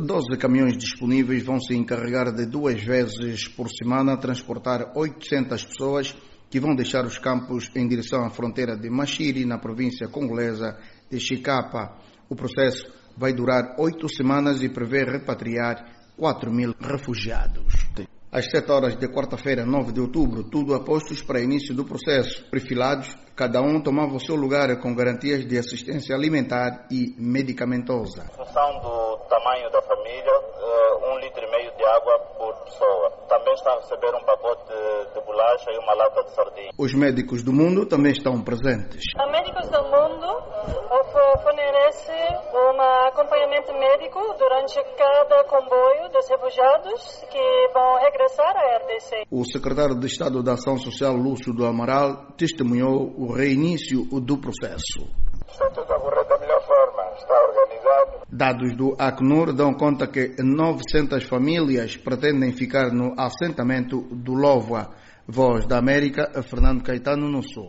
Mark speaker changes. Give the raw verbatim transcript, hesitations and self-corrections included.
Speaker 1: doze caminhões disponíveis vão se encarregar de duas vezes por semana transportar oitocentas pessoas que vão deixar os campos em direção à fronteira de Machiri, na província congolesa de Chikapa. O processo vai durar oito semanas e prevê repatriar quatro mil refugiados. Às sete horas de quarta-feira, nove de outubro, tudo a postos para início do processo. Perfilados, cada um tomava o seu lugar com garantias de assistência alimentar e medicamentosa.
Speaker 2: Em função do tamanho da família, um litro e meio de água por pessoa. Também estão a receber um pacote de bolacha e uma lata de sardinha.
Speaker 1: Os médicos do mundo também estão presentes.
Speaker 3: Os médicos do mundo fornecem um acompanhamento médico durante cada comboio dos refugiados que vão regressar à R D C.
Speaker 1: O secretário de Estado da Ação Social, Lúcio do Amaral, testemunhou o reinício do processo.
Speaker 2: Está tudo a correr da melhor forma, está organizado.
Speaker 1: Dados do Acnur dão conta que novecentas famílias pretendem ficar no assentamento do Louva. Voz da América, Fernando Caetano, no Sul.